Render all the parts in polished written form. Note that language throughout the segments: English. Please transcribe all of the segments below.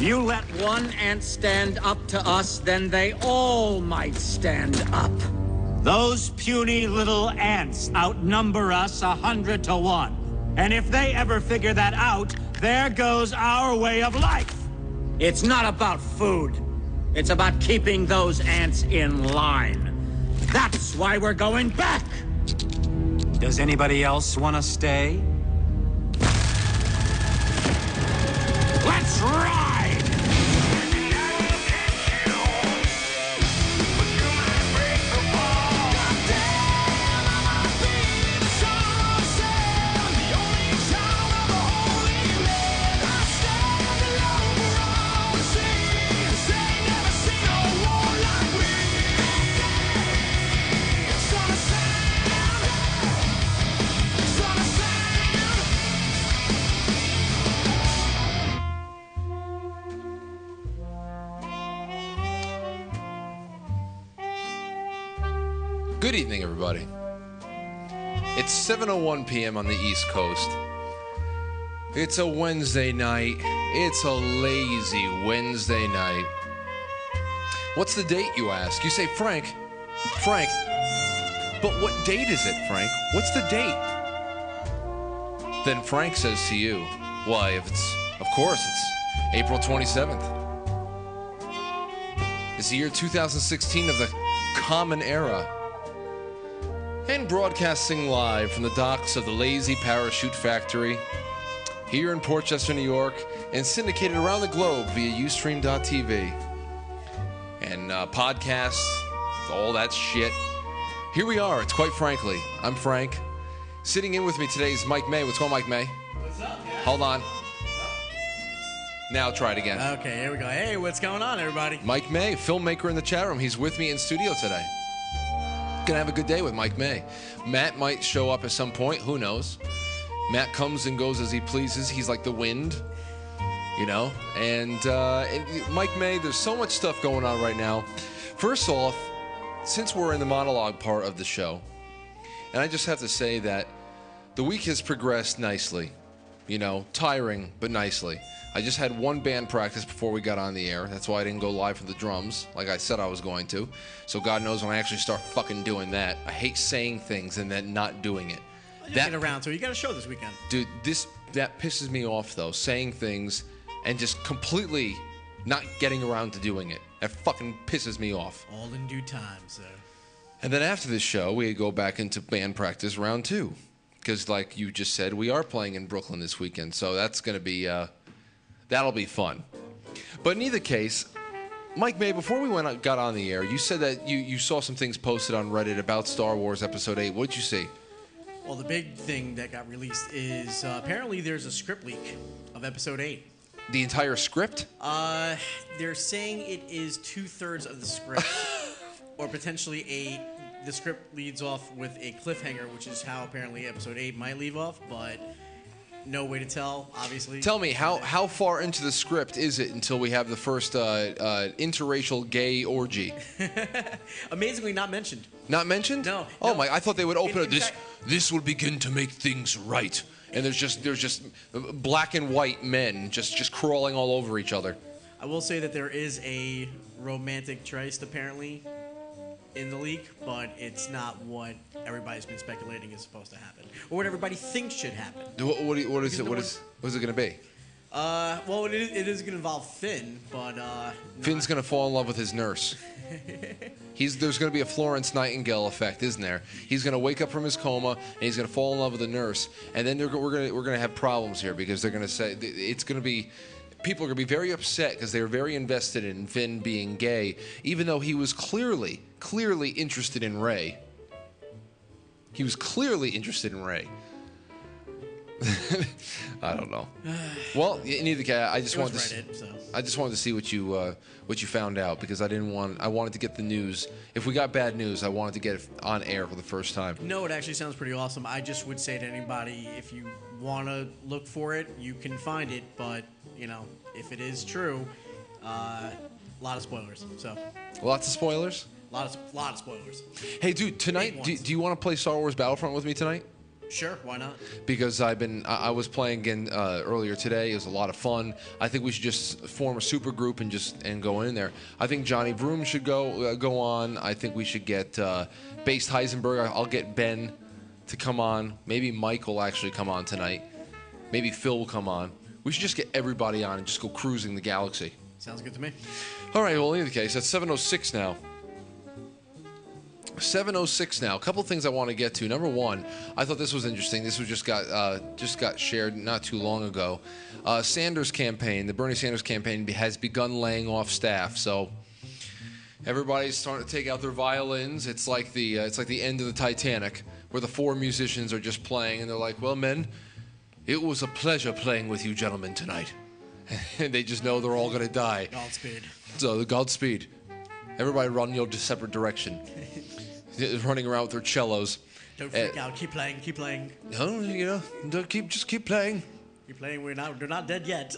You let one ant stand up to us, then they all might stand up. Those puny little ants outnumber us 100 to 1. And if they ever figure that out, there goes our way of life. It's not about food. It's about keeping those ants in line. That's why we're going back. Does anybody else want to stay? Let's ride! Good evening, everybody. It's 7:01 p.m. on the East Coast. It's a Wednesday night. It's a lazy Wednesday night. What's the date, you ask? You say, Frank, but what date is it, Frank? What's the date? Then Frank says to you, why, of course, it's April 27th. It's the year 2016 of the Common Era. And broadcasting live from the docks of the Lazy Parachute Factory here in Portchester, New York, and syndicated around the globe via Ustream.tv and podcasts, all that shit. Here we are. It's Quite Frankly. I'm Frank. Sitting in with me today is Mike May. What's going on, Mike May? What's up, guys? Hold on. Now try it again. Okay, here we go. Hey, what's going on, everybody? Mike May, filmmaker in the chat room. He's with me in studio today. Gonna have a good day with Mike May. Matt might show up at some point. Who knows? Matt comes and goes as he pleases. He's like the wind, you know. And Mike May, there's so much stuff going on right now. First off, since we're in the monologue part of the show, and I just have to say that the week has progressed nicely. You know, tiring, but nicely. I just had one band practice before we got on the air. That's why I didn't go live from the drums, like I said I was going to. So God knows when I actually start fucking doing that. I hate saying things and then not doing it. Get around to it. You got a show this weekend. Dude, that pisses me off, though, saying things and just completely not getting around to doing it. That fucking pisses me off. All in due time, sir. And then after this show, we go back into band practice round 2. Because like you just said, we are playing in Brooklyn this weekend. So that's going to be... that'll be fun. But in either case, Mike May, before we got on the air, you said that you saw some things posted on Reddit about Star Wars Episode 8. What did you see? Well, the big thing that got released is apparently there's a script leak of Episode 8. The entire script? They're saying it is 2/3 of the script. Or potentially the script leads off with a cliffhanger, which is how apparently Episode 8 might leave off, but... no way to tell, obviously. Tell me, how far into the script is it until we have the first interracial gay orgy? Amazingly not mentioned. Not mentioned? No. Oh no. my! I thought they would open it. fact, This will begin to make things right. And there's just black and white men just crawling all over each other. I will say that there is a romantic tryst apparently in the leak, but it's not what everybody's been speculating is supposed to happen, or what everybody thinks should happen. What is it? What is it going to be? Well, it is going to involve Finn, but Finn's going to fall in love with his nurse. There's going to be a Florence Nightingale effect, isn't there? He's going to wake up from his coma and he's going to fall in love with the nurse, and then we're going to have problems here because they're going to say it's going to be. People are going to be very upset because they're very invested in Finn being gay, even though he was clearly interested in Rey. He was clearly interested in Rey. I don't know. Well, in either case, I just wanted to see what you found out because I wanted to get the news. If we got bad news, I wanted to get it on air for the first time. No, it actually sounds pretty awesome. I just would say to anybody, if you want to look for it, you can find it, but you know, if it is true, a lot of spoilers. So. Lots of spoilers? A lot of spoilers. Hey, dude, tonight, do you want to play Star Wars Battlefront with me tonight? Sure, why not? Because I was playing again earlier today. It was a lot of fun. I think we should just form a super group and go in there. I think Johnny Vroom should go on. I think we should get Based Heisenberg. I'll get Ben to come on. Maybe Mike will actually come on tonight. Maybe Phil will come on. We should just get everybody on and just go cruising the galaxy. Sounds good to me. All right, well, in any case, that's 7:06 now. 7:06 now. A couple things I want to get to. Number one, I thought this was interesting. This was just got shared not too long ago. Sanders campaign, the Bernie Sanders campaign, has begun laying off staff. So everybody's starting to take out their violins. It's like the end of the Titanic, where the four musicians are just playing, and they're like, "Well, men, it was a pleasure playing with you gentlemen tonight." And they just know they're all going to die. Godspeed. So the Godspeed. Everybody run your separate direction. Running around with their cellos. Don't freak out. Keep playing. Keep playing. Oh, just keep playing. Keep playing. They're not dead yet.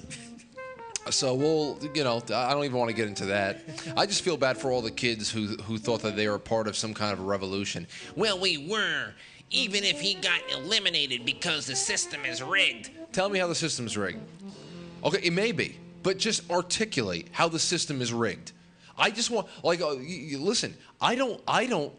So we'll, I don't even want to get into that. I just feel bad for all the kids who thought that they were part of some kind of a revolution. Well, we were, even if he got eliminated because the system is rigged. Tell me how the system's rigged. Okay, it may be, but just articulate how the system is rigged. I just want, listen, I don't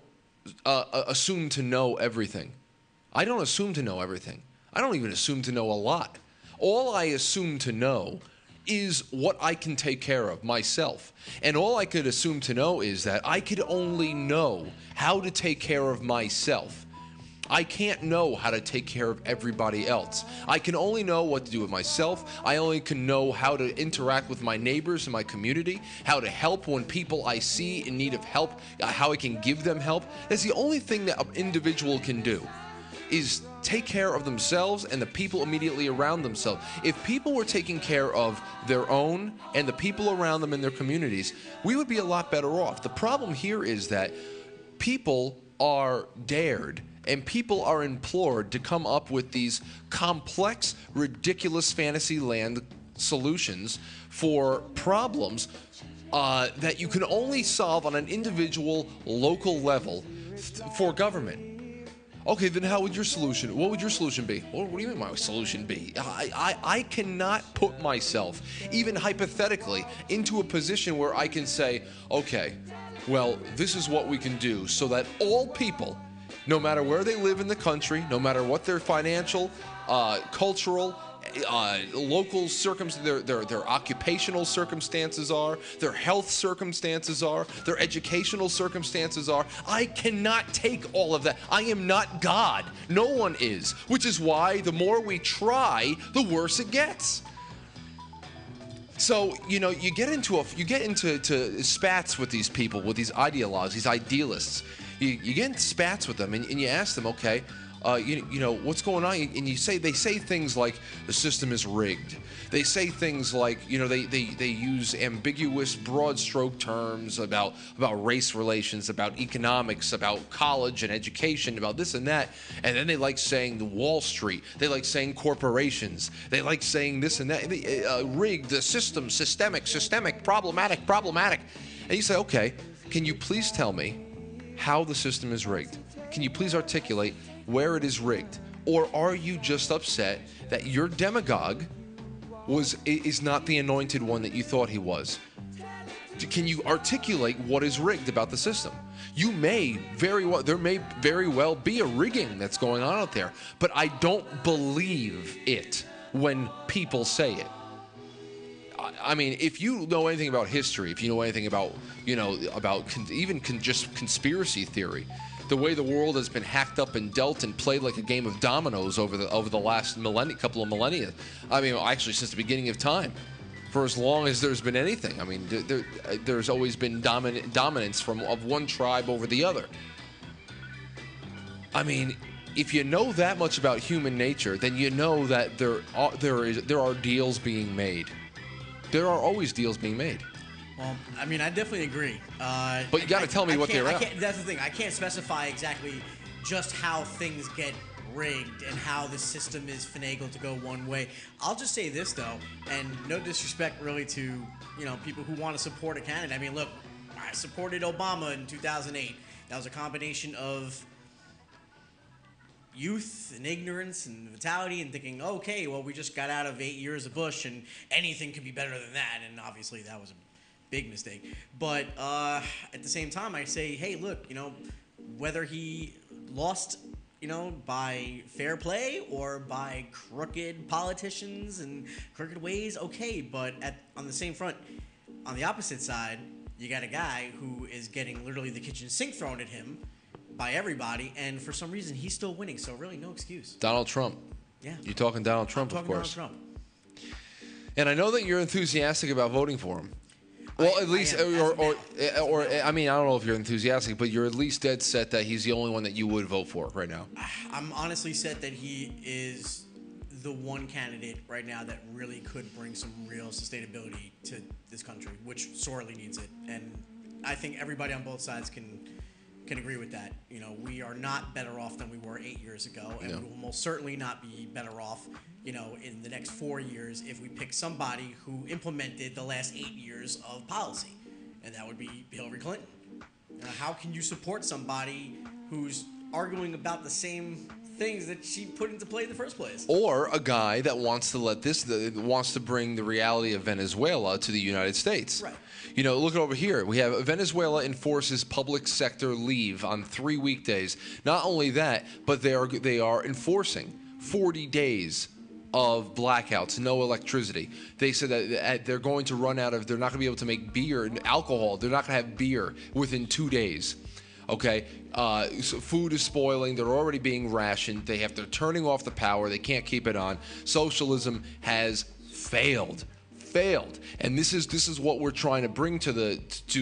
assume to know everything. I don't assume to know everything. I don't even assume to know a lot. All I assume to know is what I can take care of myself. And all I could assume to know is that I could only know how to take care of myself. I can't know how to take care of everybody else. I can only know what to do with myself. I only can know how to interact with my neighbors and my community, how to help when people I see in need of help, how I can give them help. That's the only thing that an individual can do, is take care of themselves and the people immediately around themselves. If people were taking care of their own and the people around them in their communities, we would be a lot better off. The problem here is that people are dared and people are implored to come up with these complex, ridiculous fantasy land solutions for problems that you can only solve on an individual, local level for government. Okay, then how would your solution? What would your solution be? What do you mean my solution be? I cannot put myself, even hypothetically, into a position where I can say, okay, well, this is what we can do so that all people, no matter where they live in the country, no matter what their financial, cultural, local circumstances, their occupational circumstances are, their health circumstances are, their educational circumstances are. I cannot take all of that. I am not God. No one is. Which is why the more we try, the worse it gets. So, you get into spats with these people, with these ideologues, these idealists. You get into spats with them, and you ask them, okay, what's going on? And they say things like the system is rigged. They say things like, they use ambiguous, broad stroke terms about race relations, about economics, about college and education, about this and that. And then they like saying the Wall Street. They like saying corporations. They like saying this and that. Rigged, the system, systemic, problematic. And you say, okay, can you please tell me how the system is rigged? Can you please articulate where it is rigged? Or are you just upset that your demagogue is not the anointed one that you thought he was? Can you articulate what is rigged about the system? There may very well be a rigging that's going on out there, but I don't believe it when people say it. I mean, if you know anything about history, if you know anything about, just conspiracy theory, the way the world has been hacked up and dealt and played like a game of dominoes over the last couple of millennia. I mean, actually, since the beginning of time, for as long as there's been anything. I mean, there's always been dominance of one tribe over the other. I mean, if you know that much about human nature, then you know that there are deals being made. There are always deals being made. Well, I mean, I definitely agree. But you got to tell me what they're at. That's the thing. I can't specify exactly just how things get rigged and how the system is finagled to go one way. I'll just say this, though, and no disrespect really to people who want to support a candidate. I mean, look, I supported Obama in 2008. That was a combination of youth and ignorance and vitality and thinking, okay, well, we just got out of 8 years of Bush and anything could be better than that. And obviously that was a big mistake. But at the same time, I say, hey, look, whether he lost, by fair play or by crooked politicians and crooked ways, okay. But on the same front, on the opposite side, you got a guy who is getting literally the kitchen sink thrown at him by everybody, and for some reason he's still winning. So really, no excuse. Donald Trump. Yeah. You're talking Donald Trump, I'm talking of course. Donald Trump. And I know that you're enthusiastic about voting for him. Well, at least, I mean, I don't know if you're enthusiastic, but you're at least dead set that he's the only one that you would vote for right now. I'm honestly set that he is the one candidate right now that really could bring some real sustainability to this country, which sorely needs it. And I think everybody on both sides can agree with that. We are not better off than we were 8 years ago, and we will most certainly not be better off, in the next 4 years if we pick somebody who implemented the last 8 years of policy, and that would be Hillary Clinton. How can you support somebody who's arguing about the same things that she put into play in the first place? Or a guy that wants to bring the reality of Venezuela to the United States. Right. Look over here. We have Venezuela enforces public sector leave on 3 weekdays. Not only that, but they are enforcing 40 days of blackouts, no electricity. They said that they're going to run out of. They're not going to be able to make beer and alcohol. They're not going to have beer within 2 days. Okay, so food is spoiling. They're already being rationed. They're turning off the power. They can't keep it on. Socialism has failed, and this is what we're trying to bring to the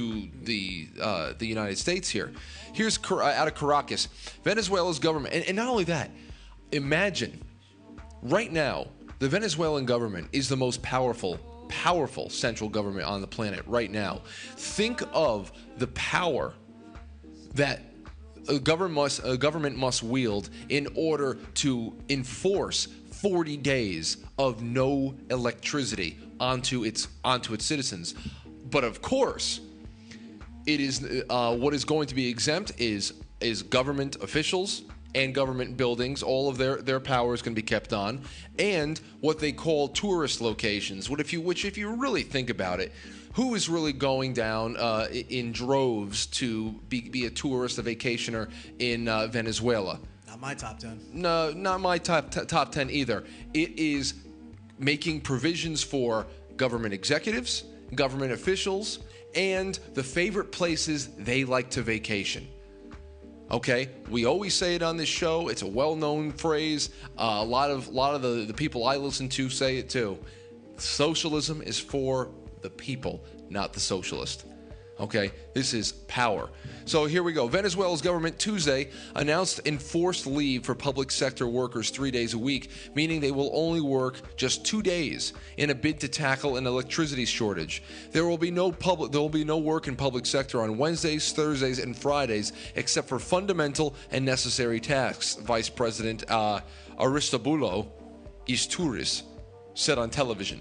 United States here. Here's out of Caracas, Venezuela's government, and not only that. Imagine, right now, the Venezuelan government is the most powerful central government on the planet right now. Think of the power that a government must wield in order to enforce 40 days of no electricity onto its citizens. But of course, it is what is going to be exempt is government officials and government buildings. All of their power is going to be kept on, and what they call tourist locations. Which, if you really think about it, who is really going down in droves to be a tourist, a vacationer in Venezuela? Not my top 10. No, not my top 10 either. It is making provisions for government executives, government officials, and the favorite places they like to vacation. Okay, we always say it on this show. It's a well-known phrase. A lot of the people I listen to say it too. Socialism is for the people, not the socialist. Okay, this is power. So here we go. Venezuela's government Tuesday announced enforced leave for public sector workers 3 days a week, meaning they will only work just 2 days in a bid to tackle an electricity shortage. There will be no work in public sector on Wednesdays, Thursdays, and Fridays, except for fundamental and necessary tasks, Vice President Aristobulo Isturiz said on television.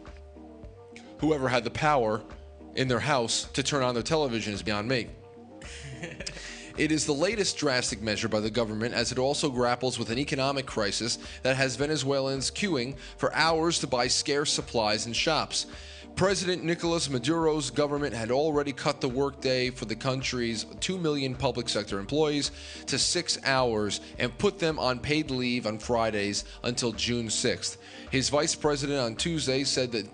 Whoever had the power in their house to turn on their television is beyond me. It is the latest drastic measure by the government as it also grapples with an economic crisis that has Venezuelans queuing for hours to buy scarce supplies in shops. President Nicolas Maduro's government had already cut the workday for the country's 2 million public sector employees to 6 hours and put them on paid leave on Fridays until June 6th. His vice president on Tuesday said that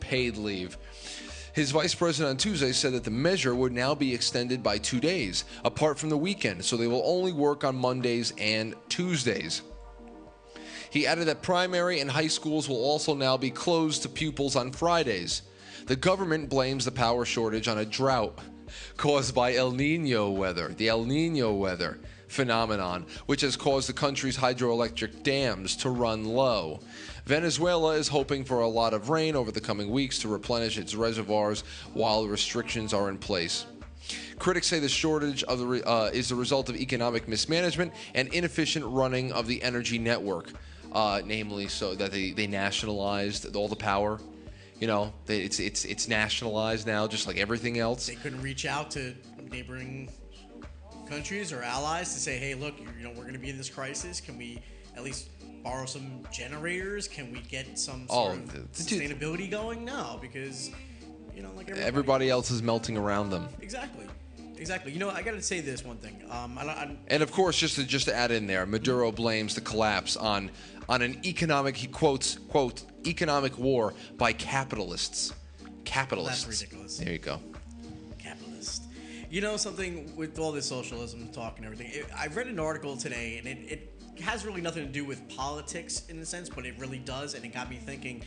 the measure would now be extended by 2 days, apart from the weekend, so they will only work on Mondays and Tuesdays. He added that primary and high schools will also now be closed to pupils on Fridays. The government blames the power shortage on a drought caused by the El Nino weather phenomenon, which has caused the country's hydroelectric dams to run low. Venezuela is hoping for a lot of rain over the coming weeks to replenish its reservoirs while restrictions are in place. Critics say the shortage is the result of economic mismanagement and inefficient running of the energy network, namely so that they nationalized all the power. It's nationalized now, just like everything else. They couldn't reach out to neighboring countries or allies to say, hey, look, we're going to be in this crisis. Can we at least borrow some generators? Can we get some sort of sustainability going? No, because like everybody else is melting around them. Exactly. I got to say this one thing. And of course, just to add in there, Maduro blames the collapse on an economic, he quotes, quote, economic war by capitalists. Capitalists. That's ridiculous. There you go. Capitalist. Something with all this socialism talk and everything. I read an article today, and it has really nothing to do with politics in a sense, but it really does, and it got me thinking.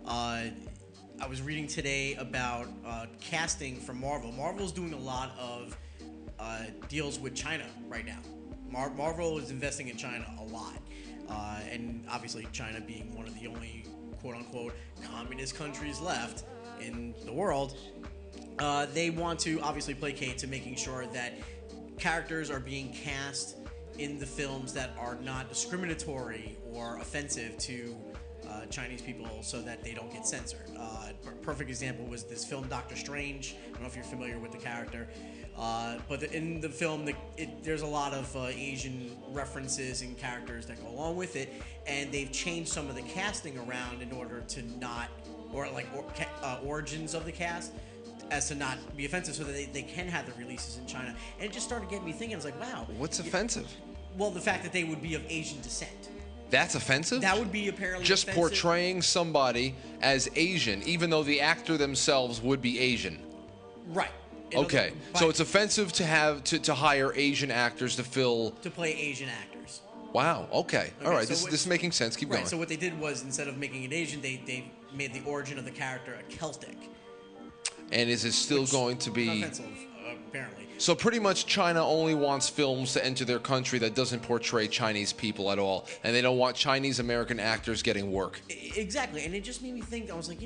I was reading today about casting for Marvel. Marvel's doing a lot of deals with China right now. Marvel is investing in China a lot. And obviously China being one of the only quote-unquote communist countries left in the world, they want to obviously placate to making sure that characters are being cast in the films that are not discriminatory or offensive to Chinese people so that they don't get censored. Perfect example was this film Doctor Strange. I don't know if you're familiar with the character, but in the film there's a lot of Asian references and characters that go along with it, and they've changed some of the casting around in order to not, origins of the cast as to not be offensive, so that they can have the releases in China. And it just started getting me thinking. I was like, wow. What's offensive? Well, the fact that they would be of Asian descent. That's offensive? That would be apparently just offensive. Portraying somebody as Asian, even though the actor themselves would be Asian. Right. Okay. So it's offensive to have to hire Asian actors to play Asian actors. Wow. Okay. All right. So this is making sense. Keep going. So what they did was, instead of making it Asian, they made the origin of the character a Celtic. And is it still going to be offensive? Apparently. So pretty much China only wants films to enter their country that doesn't portray Chinese people at all, and they don't want Chinese American actors getting work. Exactly, and it just made me think. I was like,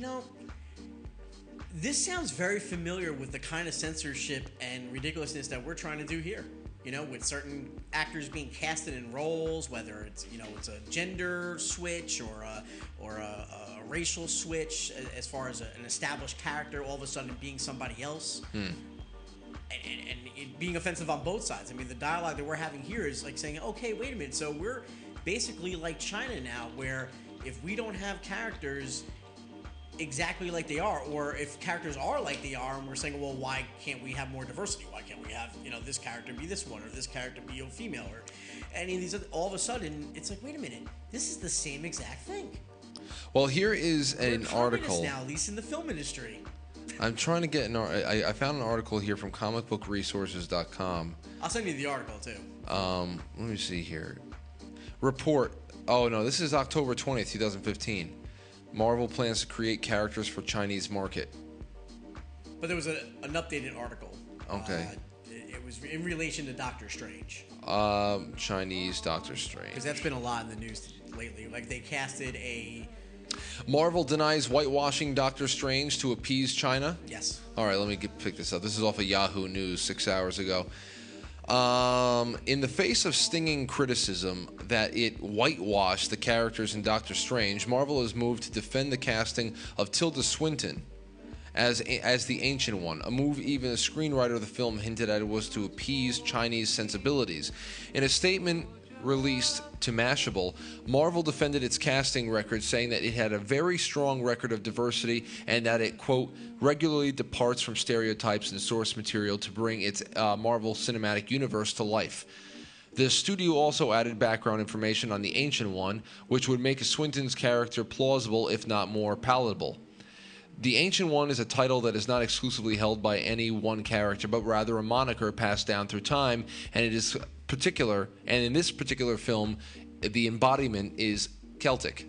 this sounds very familiar with the kind of censorship and ridiculousness that we're trying to do here. With certain actors being casted in roles, whether it's it's a gender switch or a racial switch, as far as an established character all of a sudden being somebody else. And it being offensive on both sides. I mean, the dialogue that we're having here is like saying, okay, wait a minute, so we're basically like China now, where if we don't have characters exactly like they are, or if characters are like they are, and we're saying, well, why can't we have more diversity? Why can't we have, this character be this one, or this character be a female, or any of these other, all of a sudden, it's like, wait a minute, this is the same exact thing. Well, here is an article. Now, at least in the film industry. I'm trying to get I found an article here from comicbookresources.com. I'll send you the article too. Let me see here. Report. Oh no, this is October 20th, 2015. Marvel plans to create characters for Chinese market. But there was an updated article. Okay. It was in relation to Doctor Strange. Chinese Doctor Strange. Because that's been a lot in the news lately. Like they casted a. Marvel denies whitewashing Doctor Strange to appease China? Yes. All right, let me pick this up. This is off of Yahoo News 6 hours ago. In the face of stinging criticism that it whitewashed the characters in Doctor Strange, Marvel has moved to defend the casting of Tilda Swinton as the Ancient One, a move even the screenwriter of the film hinted at it was to appease Chinese sensibilities. In a statement released to Mashable, Marvel defended its casting record, saying that it had a very strong record of diversity and that it, quote, regularly departs from stereotypes and source material to bring its Marvel Cinematic Universe to life. The studio also added background information on the Ancient One, which would make Swinton's character plausible, if not more palatable. The Ancient One is a title that is not exclusively held by any one character, but rather a moniker passed down through time, and it is particular, and in this particular film, the embodiment is Celtic.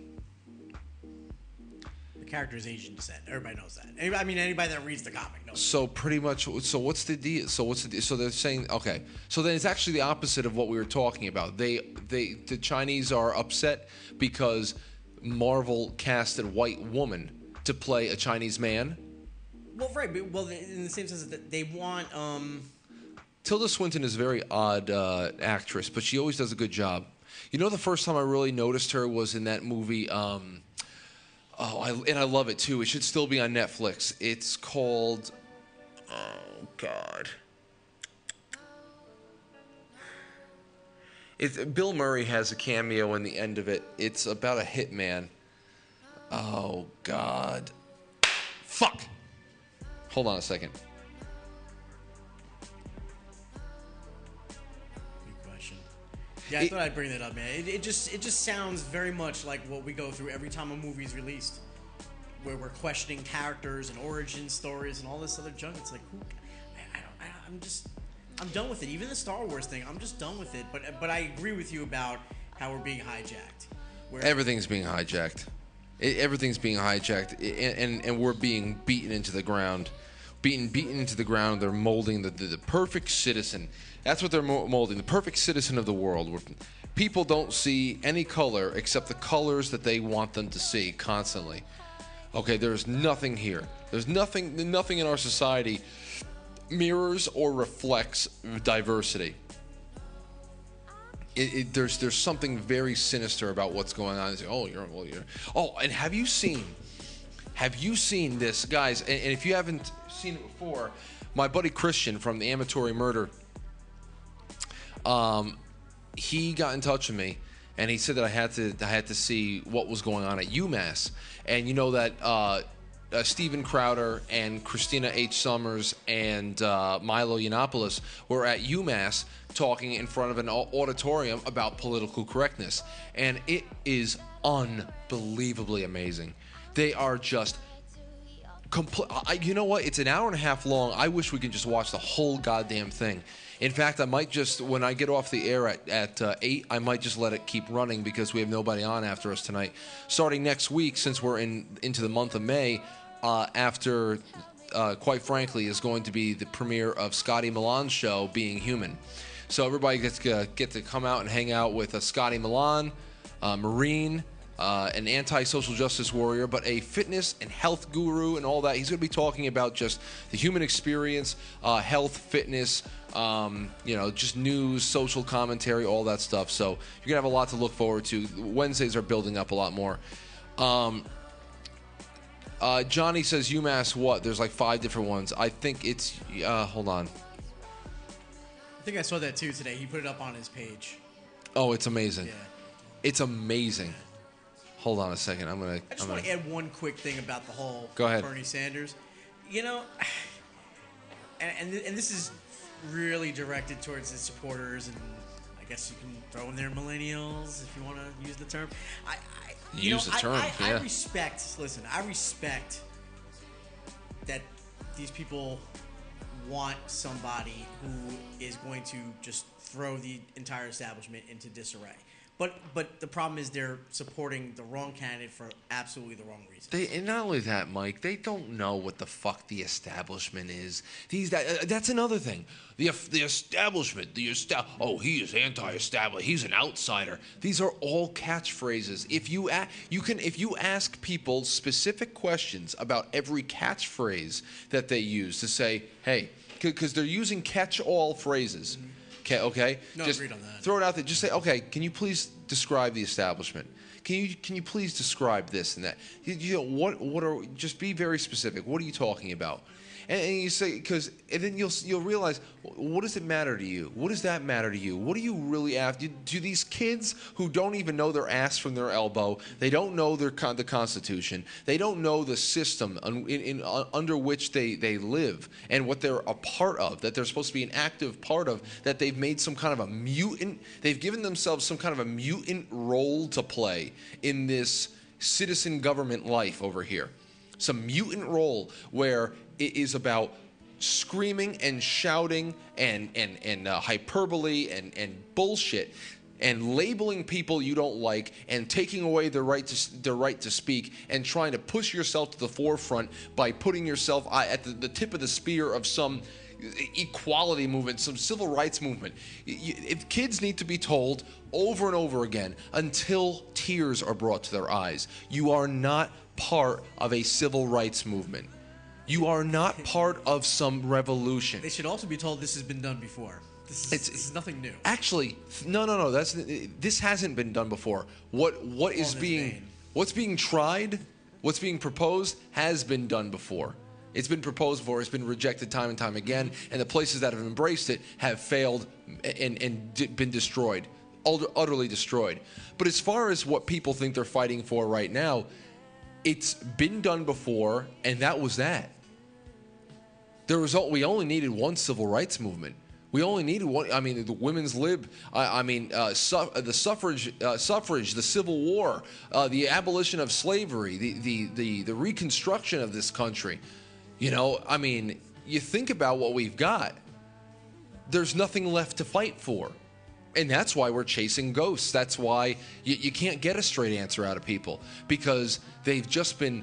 The character is Asian descent. Everybody knows that. Anybody that reads the comic knows. So pretty much. So what's the deal? So they're saying, okay. So then it's actually the opposite of what we were talking about. The Chinese are upset because Marvel casted a white woman to play a Chinese man. Well, right. But, in the same sense that they want. Tilda Swinton is a very odd actress, but she always does a good job. The first time I really noticed her was in that movie, and I love it too. It should still be on Netflix. It's called, oh God. Bill Murray has a cameo in the end of it. It's about a hitman. Oh, God. Fuck. Hold on a second. Good question. Yeah, I thought I'd bring that up, man. It just sounds very much like what we go through every time a movie's released, where we're questioning characters and origin stories and all this other junk. It's like, I'm done with it. Even the Star Wars thing, I'm just done with it. But I agree with you about how we're being hijacked. Everything's being hijacked. Everything's being hijacked, and we're being beaten into the ground. Beaten into the ground. They're molding the perfect citizen. That's what they're molding, the perfect citizen of the world. Where people don't see any color except the colors that they want them to see constantly. Okay, there's nothing here. There's nothing in our society mirrors or reflects diversity. There's something very sinister about what's going on. It's like, and have you seen this, guys? And if you haven't seen it before, my buddy Christian from the Amatory Murder, he got in touch with me, and he said that I had to see what was going on at UMass, and you know that Steven Crowder and Christina H. Summers and Milo Yiannopoulos were at UMass talking in front of an auditorium about political correctness, and it is unbelievably amazing. They are just you know what? It's an hour and a half long. I wish we could just watch the whole goddamn thing. In fact, I might just, when I get off the air at 8, I might just let it keep running because we have nobody on after us tonight. Starting next week, since we're into the month of May, after, quite frankly, is going to be the premiere of Scotty Milan's show, Being Human. So everybody gets to come out and hang out with Scotty Milan, Marine, an anti-social justice warrior, but a fitness and health guru and all that. He's going to be talking about just the human experience, health, fitness, just news, social commentary, all that stuff. So you're going to have a lot to look forward to. Wednesdays are building up a lot more. Johnny says UMass what? There's like 5 different ones. I think it's, hold on. I think I saw that too today. He put it up on his page. Oh, it's amazing. Yeah. It's amazing. Hold on a second. I just want to add one quick thing about the whole Go ahead. Bernie Sanders. You know, and this is really directed towards his supporters, and I guess you can throw in there millennials if you want to use the term. I respect that these people want somebody who is going to just throw the entire establishment into disarray. But the problem is they're supporting the wrong candidate for absolutely the wrong reasons. And not only that, Mike, they don't know what the fuck the establishment is. That's another thing. The establishment, he is anti-establishment. He's an outsider. These are all catchphrases. If you ask people specific questions about every catchphrase that they use to say, hey, because they're using catch-all phrases. Mm-hmm. Okay. No, just agreed on that. Throw it out there. Just say, okay, can you please describe the establishment? Can you please describe this and that? What are? Just be very specific. What are you talking about? And you say, and then you'll realize, what does it matter to you? What does that matter to you? What do you really after? Do these kids who don't even know their ass from their elbow, they don't know the Constitution, they don't know the system under which they live and what they're a part of, that they're supposed to be an active part of, that they've made some kind of a mutant, they've given themselves some kind of a mutant role to play in this citizen government life over here. Some mutant role where it is about screaming and shouting and hyperbole and bullshit and labeling people you don't like and taking away their right to speak and trying to push yourself to the forefront by putting yourself at the tip of the spear of some equality movement, some civil rights movement. If kids need to be told over and over again until tears are brought to their eyes, you are not part of a civil rights movement. You are not part of some revolution. They should also be told this has been done before. This is nothing new. Actually, no. This hasn't been done before. What's being tried, what's being proposed has been done before. It's been proposed before. It's been rejected time and time again, and the places that have embraced it have failed and been destroyed. utterly destroyed. But as far as what people think they're fighting for right now, it's been done before, and that was that. We only needed one civil rights movement. We only needed one. I mean, the women's lib. The suffrage, the Civil War, the abolition of slavery, the reconstruction of this country. You know, I mean, you think about what we've got. There's nothing left to fight for. And that's why we're chasing ghosts. That's why you can't get a straight answer out of people, because they've just been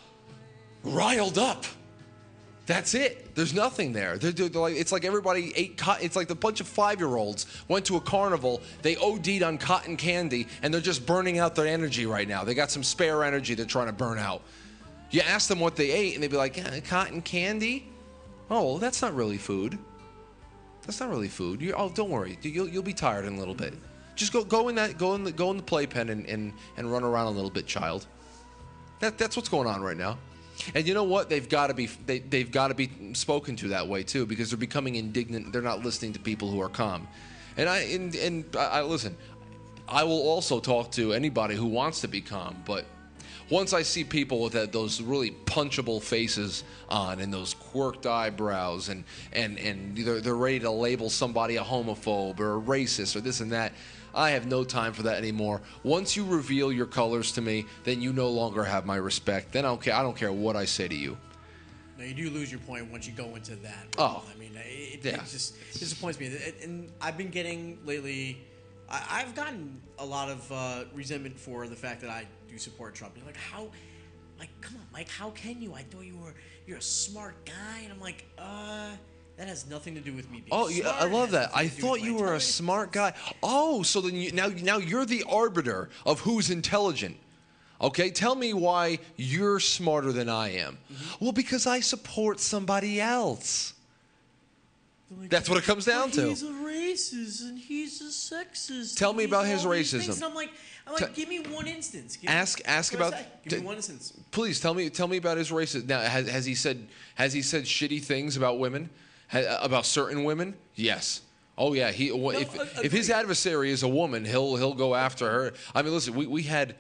riled up. That's it. There's nothing there. They're like, it's like everybody ate cotton. It's like a bunch of 5-year-olds went to a carnival. They OD'd on cotton candy, and they're just burning out their energy right now. They got some spare energy they're trying to burn out. You ask them what they ate, and they'd be like, cotton candy? Oh, well, that's not really food. That's not really food. Don't worry. You'll be tired in a little bit. Just go in the playpen and run around a little bit, child. That's what's going on right now. And you know what? They've got to be spoken to that way too, because they're becoming indignant. They're not listening to people who are calm. And I listen. I will also talk to anybody who wants to be calm, but once I see people with those really punchable faces on and those quirked eyebrows and they're ready to label somebody a homophobe or a racist or this and that, I have no time for that anymore. Once you reveal your colors to me, then you no longer have my respect. Then I don't care what I say to you. No, you do lose your point once you go into that. Oh, I mean, it just disappoints me. And I've been getting lately, I've gotten a lot of resentment for the fact that I do support Trump. You're like, come on, Mike, how can you? I thought you're a smart guy. And I'm like, that has nothing to do with me being smart. Yeah, I love that. I thought you were a smart guy. Oh, so then now you're the arbiter of who's intelligent. Okay, tell me why you're smarter than I am. Mm-hmm. Well, because I support somebody else. Like, that's what it comes down to. He's a racist and he's a sexist. Tell me about his racism. And I'm like, give me one instance. Ask about. Give me one instance. Please tell me about his racism. Now, has he said shitty things about women, about certain women? Yes. Oh yeah. If his adversary is a woman, he'll go after her. I mean, listen, we had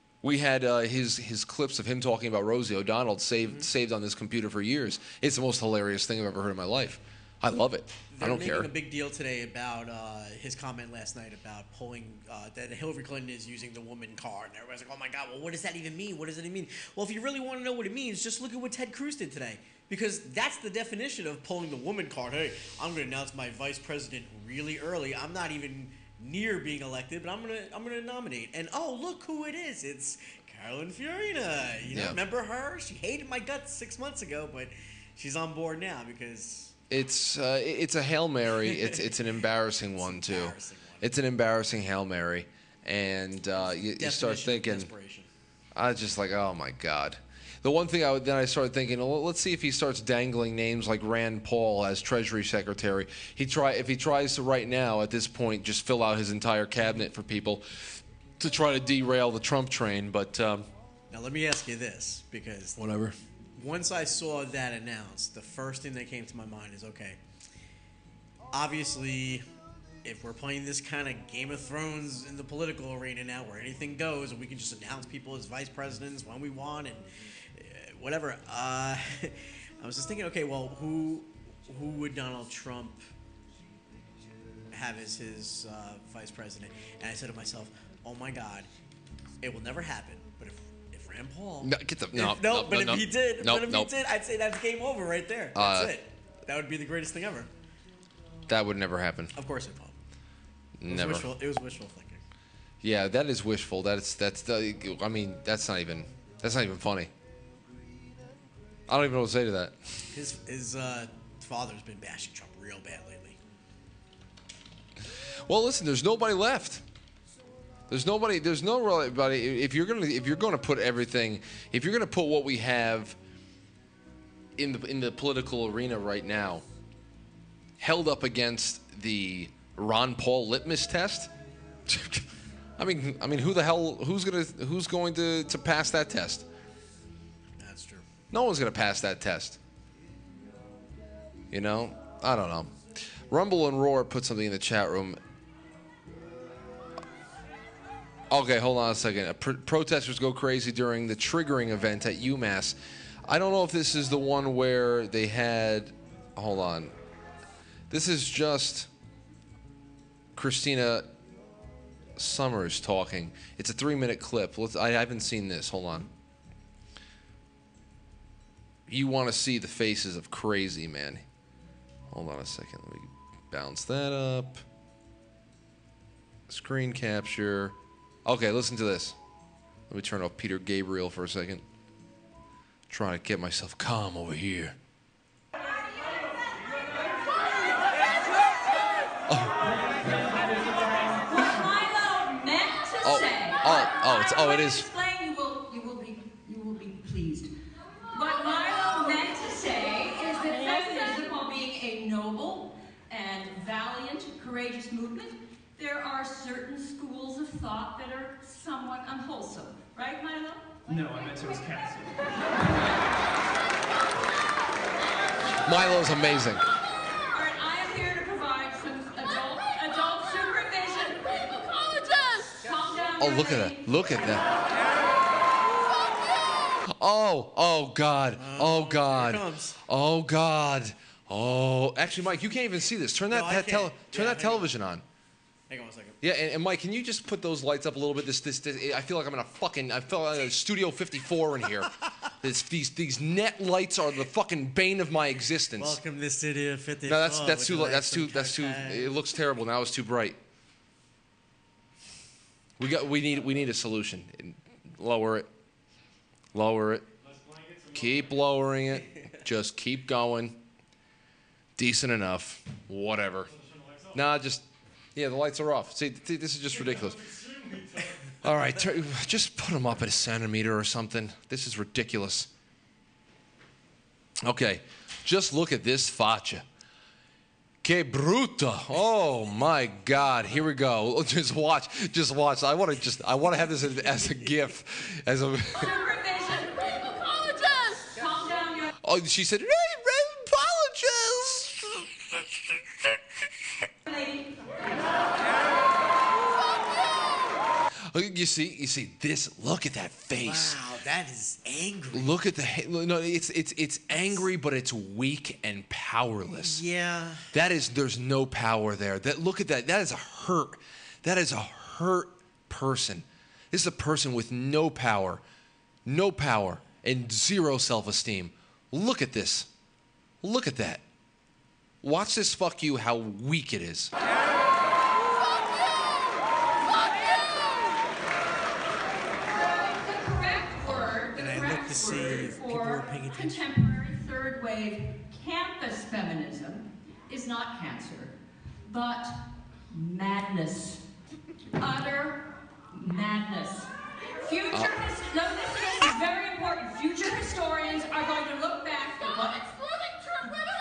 his clips of him talking about Rosie O'Donnell saved on this computer for years. It's the most hilarious thing I've ever heard in my life. I love it. I don't care. They're making a big deal today about his comment last night about pulling that Hillary Clinton is using the woman card. And everybody's like, oh my God, well, what does that even mean? What does it mean? Well, if you really want to know what it means, just look at what Ted Cruz did today. Because that's the definition of pulling the woman card. Hey, I'm going to announce my vice president really early. I'm not even near being elected, but I'm gonna nominate. And oh, look who it is. It's Carolyn Fiorina. You know, remember her? She hated my guts 6 months ago, but she's on board now because it's a Hail Mary. It's an embarrassing one too. It's an embarrassing Hail Mary, and you start thinking, I was just like, oh my God. The one thing I started thinking, well, let's see if he starts dangling names like Rand Paul as Treasury Secretary. If he tries to right now at this point just fill out his entire cabinet for people to try to derail the Trump train. But now let me ask you this, because whatever. Once I saw that announced, the first thing that came to my mind is, okay, obviously, if we're playing this kind of Game of Thrones in the political arena now, where anything goes, and we can just announce people as vice presidents when we want and whatever. I was just thinking, okay, well, who would Donald Trump have as his vice president? And I said to myself, oh my God, it will never happen. But if Rand Paul, if he did, I'd say that's game over right there. That's it. That would be the greatest thing ever. That would never happen. Of course it won't. Never. It was wishful thinking. Yeah, that is wishful. That's I mean, that's not even funny. I don't even know what to say to that. His father's been bashing Trump real bad lately. Well, listen, there's nobody left. There's nobody. If you're gonna put everything, if you're gonna put what we have in the political arena right now, held up against the Ron Paul litmus test. I mean, who's going to pass that test? That's true. No one's going to pass that test. You know? I don't know. Rumble and Roar put something in the chat room. Okay, hold on a second. Protesters go crazy during the triggering event at UMass. I don't know if this is the one where they had... Hold on. This is just Christina Summers talking. It's a 3-minute clip. I haven't seen this. Hold on. You want to see the faces of crazy, man. Hold on a second. Let me bounce that up. Screen capture. Okay, listen to this. Let me turn off Peter Gabriel for a second. Trying to get myself calm over here. It is. You will be pleased. What Milo meant to say is that feminism, while being a noble and valiant, courageous movement, there are certain schools of thought that are somewhat unwholesome. Right, Milo? No, I meant it was canceled. Milo's amazing. All right, I am here to provide some adult supervision. Calm down. Oh, look at that. Look at that. Oh, God. Oh, God. Here it comes. Oh, God. Oh, actually, Mike, you can't even see this. Turn that, No, I can't. that television on. Hang on a second. Yeah, and Mike, can you just put those lights up a little bit? This I feel like I'm in I feel like a Studio 54 in here. These net lights are the fucking bane of my existence. Welcome to Studio 54. No, that's too. It looks terrible now. It's too bright. We need a solution. Lower it. Lower it. Keep lowering it. Just keep going. Decent enough. Whatever. Nah, just. Yeah, the lights are off. See, this is just ridiculous. All right, just put them up at a centimeter or something. This is ridiculous. Okay, just look at this facha. Que bruta! Oh my God! Here we go. Just watch. I want to have this as a GIF, as a. Calm down, young. Oh, she said, "Hey, lady. You see this. Look at that face. Wow, that is angry. Look at no. It's angry, but it's weak and powerless. Yeah. There's no power there. Look at that. That is a hurt. That is a hurt person. This is a person with no power, and zero self-esteem. Look at this. Look at that. Watch this. Fuck you. How weak it is. See if people are paying attention. Contemporary third wave campus feminism is not cancer, but madness. Utter madness. This is very important. Future historians are going to look back at what excluding true women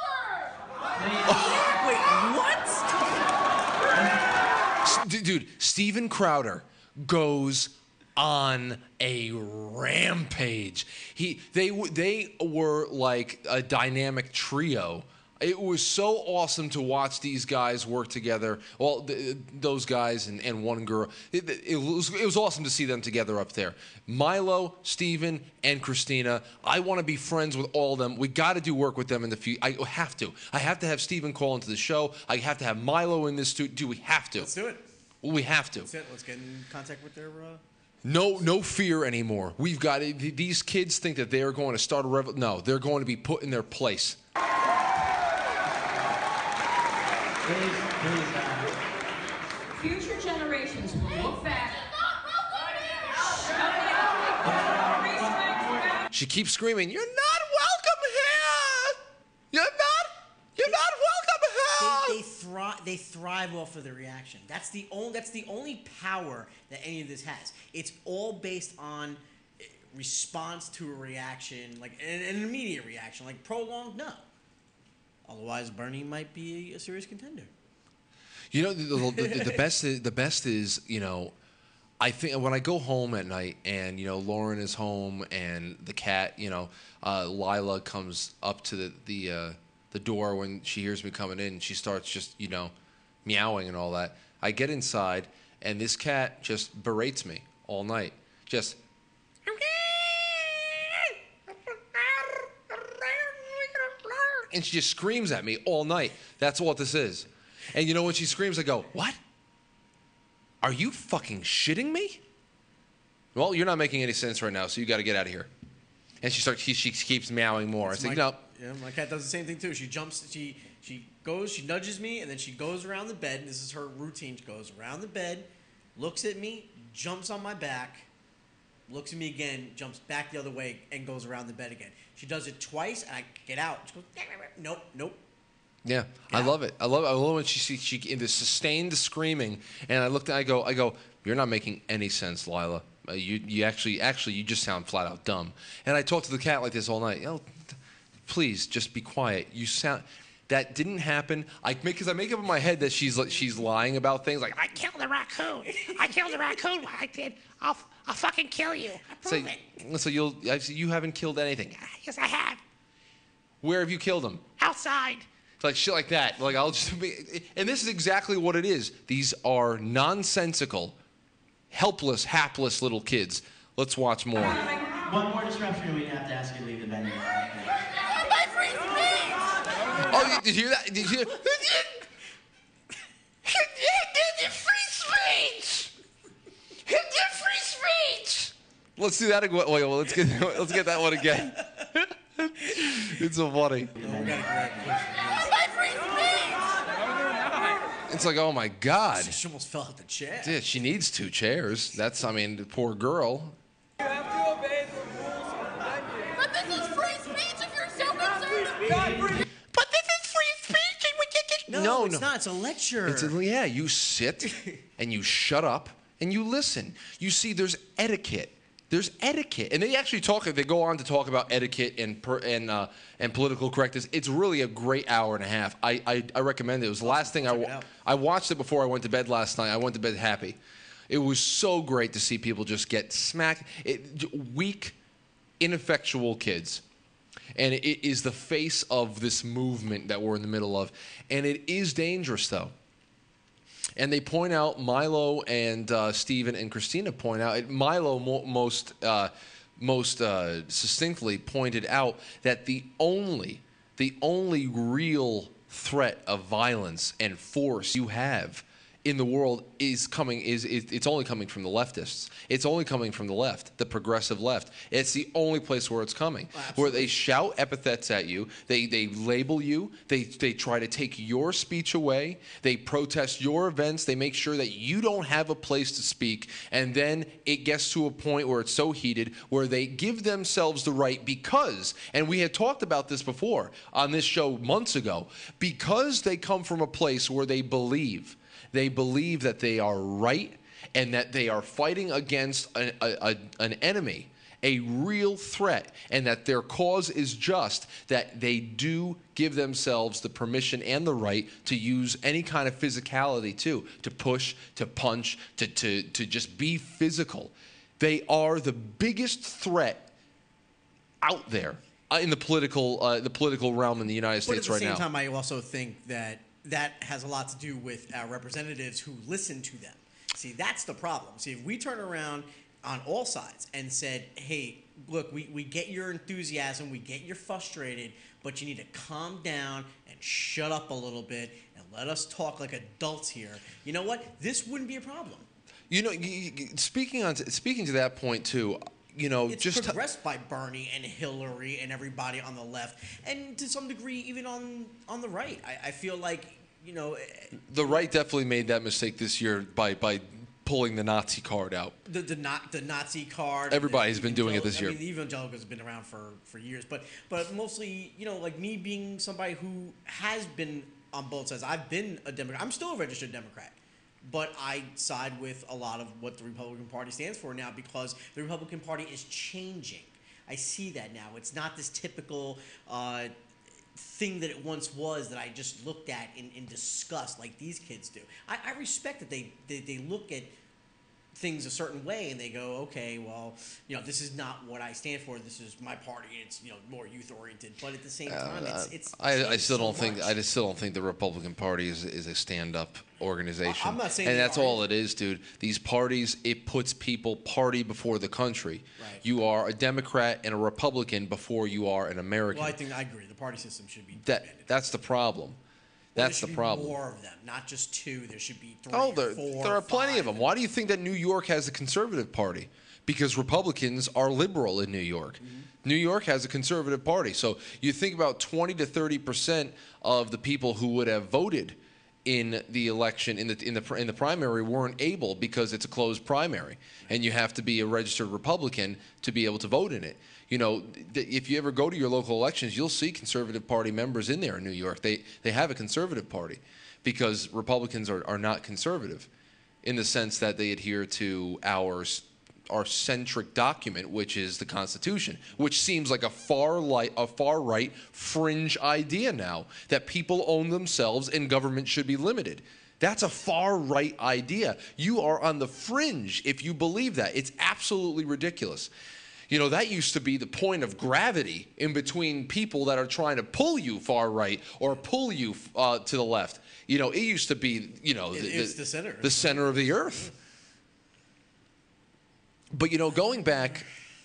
of color. Wait, what? Dude, Steven Crowder goes on a rampage. They were like a dynamic trio. It was so awesome to watch these guys work together. Well, those guys and one girl. It was awesome to see them together up there. Milo, Steven, and Christina. I want to be friends with all of them. We got to do work with them in the future. I have to. I have to have Steven call into the show. I have to have Milo in this studio. We have to. Let's do it. We have to. That's it. Let's get in contact with their. No fear anymore. We've got these kids think that they are going to start a revolution. No, they're going to be put in their place. Future generations will look back. She keeps screaming, "You're not welcome here! You're not welcome here!" They thrive off of the reaction. That's the only power that any of this has. It's all based on response to a reaction, like an immediate reaction, like prolonged no. Otherwise, Bernie might be a serious contender. You know, the best is, you know, I think when I go home at night and, you know, Lauren is home and the cat, you know, Lila comes up to the door when she hears me coming in. She starts just, you know, meowing and all that. I get inside And this cat just berates me all night. Just. And she just screams at me all night. That's what this is. And you know when she screams, I go, what? Are you fucking shitting me? Well, you're not making any sense right now, so you got to get out of here. And she keeps meowing more. I say, no. Yeah, my cat does the same thing too. She jumps, she goes, she nudges me, and then she goes around the bed. This is her routine. She goes around the bed, looks at me, jumps on my back, looks at me again, jumps back the other way, and goes around the bed again. She does it twice, and I get out. She goes, nope. Yeah, I love it. I love when she in the sustained screaming, and I go, you're not making any sense, Lila. You actually you just sound flat out dumb. And I talk to the cat like this all night. Please just be quiet. You sound. That didn't happen. Because I make up in my head that she's lying about things. Like I killed a raccoon. I did. I'll fucking kill you. So you haven't killed anything. Yes, I have. Where have you killed him? Outside. Like shit like that. Like I'll just be, and this is exactly what it is. These are nonsensical, helpless, hapless little kids. Let's watch more. One more disruption and we have to ask you to leave the venue. My free speech! Oh, did you hear that? Did you hear? Free speech! Free speech! Let's do that again. Wait, let's get that one again. It's so funny. It's like, oh my God. She almost fell out the chair. Yeah, she needs 2 chairs. The poor girl. You have to obey the rules of the venue. But this is free speech if you're so concerned. But this is free speech and we can get... No, it's not. It's a lecture. Yeah, you sit and you shut up and you listen. You see, there's etiquette. There's etiquette, and they actually they go on to talk about etiquette and political correctness. It's really a great hour and a half. I recommend it. It was the last thing I watched it before I went to bed last night. I went to bed happy. It was so great to see people just get smacked. Weak, ineffectual kids. And it is the face of this movement that we're in the middle of. And it is dangerous, though. And they point out, Milo and Steven and Christina point out, Milo most succinctly pointed out that the only real threat of violence and force you have in the world it's only coming from the leftists. It's only coming from the left, the progressive left. It's the only place where it's coming, where they shout epithets at you, they label you, they try to take your speech away, they protest your events, they make sure that you don't have a place to speak, and then it gets to a point where it's so heated where they give themselves the right because, and we had talked about this before on this show months ago, because they come from a place where they believe that they are right and that they are fighting against an enemy, a real threat, and that their cause is just, that they do give themselves the permission and the right to use any kind of physicality too, to push, to punch, to just be physical. They are the biggest threat out there in the political realm in the United States right now. But at the same time, I also think that has a lot to do with our representatives who listen to them. See, that's the problem. See, if we turn around on all sides and said, hey, look, we get your enthusiasm, we get you're frustrated, but you need to calm down and shut up a little bit and let us talk like adults here. You know what? This wouldn't be a problem. You know, speaking to that point too, you know, it's just progressed by Bernie and Hillary and everybody on the left, and to some degree even on the right. I feel like, you know, the right definitely made that mistake this year by pulling the Nazi card out. The Nazi card. Everybody's been doing it this year. I mean, the evangelicals have been around for years, but mostly, you know, like me being somebody who has been on both sides. I've been a Democrat. I'm still a registered Democrat. But I side with a lot of what the Republican Party stands for now because the Republican Party is changing. I see that now. It's not this typical thing that it once was that I just looked at in disgust like these kids do. I respect that they look at things a certain way, and they go, okay, well, this is not what I stand for. This is my party. It's more youth oriented, but at the same time, it's I still so don't think much. I just still don't think the Republican Party is a stand up organization. I'm not saying and they that's are. all it is, dude. These parties, it puts people party before the country. Right. You are a Democrat and a Republican before you are an American. Well, I agree. The party system should be disbanded. That's the problem. Well, That's there the should problem. be more of them, not just 2. There should be 3. Oh, 4, there are plenty 5. of them. Why do you think that New York has a conservative party? Because Republicans are liberal in New York. Mm-hmm. New York has a conservative party. So you think about 20 to 30% of the people who would have voted in the election in the primary weren't able because it's a closed primary, and you have to be a registered Republican to be able to vote in it. If you ever go to your local elections, you'll see conservative party members in there in New York. They have a conservative party because Republicans are not conservative in the sense that they adhere to our centric document, which is the Constitution, which seems like a far right fringe idea now, that people own themselves and government should be limited. That's a far right idea. You are on the fringe if you believe that. It's absolutely ridiculous. That used to be the point of gravity in between people that are trying to pull you far right or pull you to the left. It used to be, It's the center. The center of the earth. But, going back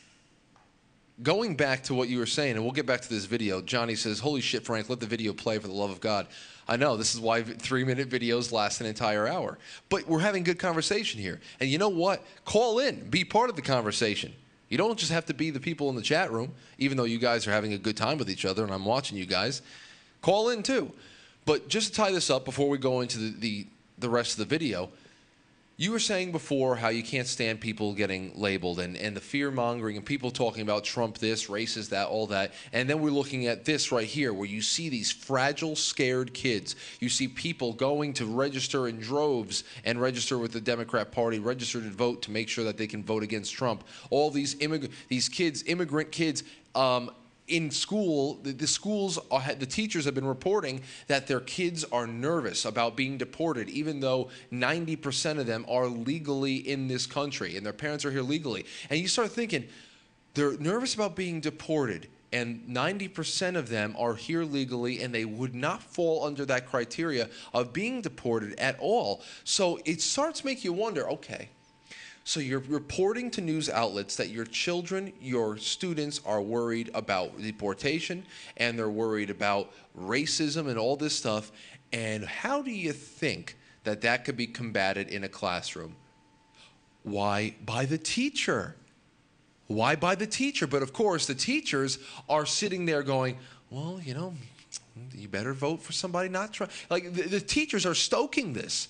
to what you were saying, and we'll get back to this video, Johnny says, holy shit, Frank, let the video play for the love of God. I know, this is why 3-minute videos last an entire hour. But we're having good conversation here. And you know what? Call in. Be part of the conversation. You don't just have to be the people in the chat room, even though you guys are having a good time with each other and I'm watching you guys. Call in too. But just to tie this up before we go into the rest of the video, you were saying before how you can't stand people getting labeled and the fear-mongering and people talking about Trump this, racist that, all that. And then we're looking at this right here where you see these fragile, scared kids. You see people going to register in droves and register with the Democrat Party, register to vote to make sure that they can vote against Trump. All these immigrant kids, in school, the schools, the teachers have been reporting that their kids are nervous about being deported, even though 90% of them are legally in this country and their parents are here legally. And you start thinking, they're nervous about being deported, and 90% of them are here legally, and they would not fall under that criteria of being deported at all. So it starts to make you wonder, okay, so you're reporting to news outlets that your children, your students are worried about deportation and they're worried about racism and all this stuff. And how do you think that could be combated in a classroom? Why? By the teacher. Why by the teacher? But of course, the teachers are sitting there going, well, you better vote for somebody not trying. Like the teachers are stoking this.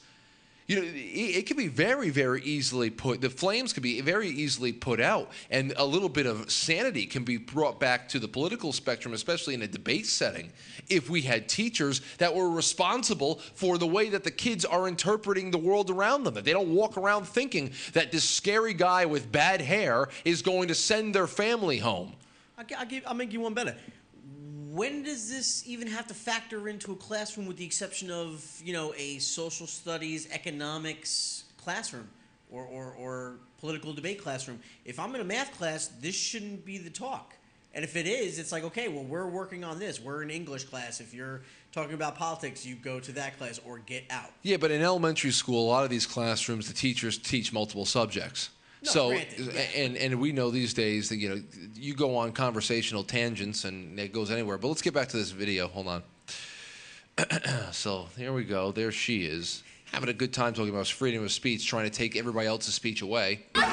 It could be very, very easily the flames could be very easily put out, and a little bit of sanity can be brought back to the political spectrum, especially in a debate setting, if we had teachers that were responsible for the way that the kids are interpreting the world around them, that they don't walk around thinking that this scary guy with bad hair is going to send their family home. I'll make you one better. When does this even have to factor into a classroom with the exception of, a social studies, economics classroom or political debate classroom? If I'm in a math class, this shouldn't be the talk. And if it is, it's like, okay, well, we're working on this. We're in English class. If you're talking about politics, you go to that class or get out. Yeah, but in elementary school, a lot of these classrooms, the teachers teach multiple subjects. No, So, granted, yeah. and we know these days that, you go on conversational tangents and it goes anywhere. But let's get back to this video. Hold on. So here we go. There she is, having a good time talking about freedom of speech, trying to take everybody else's speech away. Please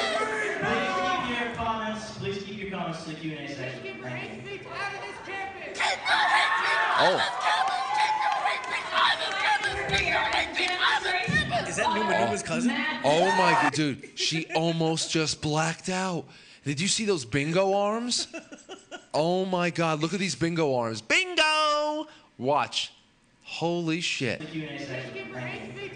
keep your comments to the Q&A section. Thank you. Oh. Is that Numa Numa's cousin? Oh my god, dude, she almost just blacked out. Did you see those bingo arms? Oh my god, look at these bingo arms. Bingo! Watch. Holy shit. Q&A section. Thank you.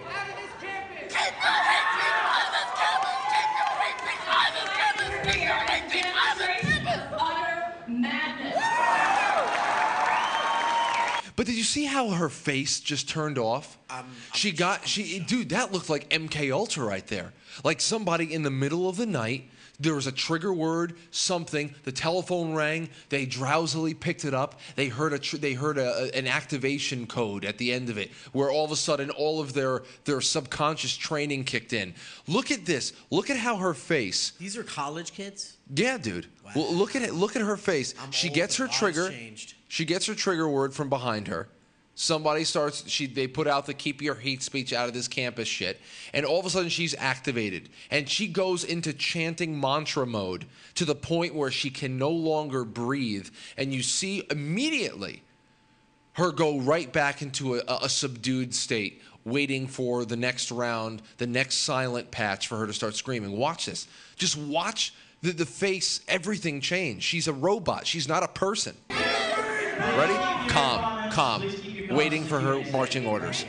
Utter madness. But did you see how her face just turned off? Dude, that looked like MK Ultra right there. Like somebody in the middle of the night. There was a trigger word, something. The telephone rang. They drowsily picked it up. They heard an activation code at the end of it, where all of a sudden all of their subconscious training kicked in. Look at this. Look at how her face. These are college kids? Yeah, dude. Wow. Well, look at it. Look at her face. She gets her trigger. Changed. She gets her trigger word from behind her. Somebody starts, they put out the keep your hate speech out of this campus shit, and all of a sudden she's activated. And she goes into chanting mantra mode to the point where she can no longer breathe. And you see immediately her go right back into a subdued state, waiting for the next round, the next silent patch for her to start screaming. Watch this. Just watch the face, everything change. She's a robot. She's not a person. Ready? Calm. Waiting for her marching orders.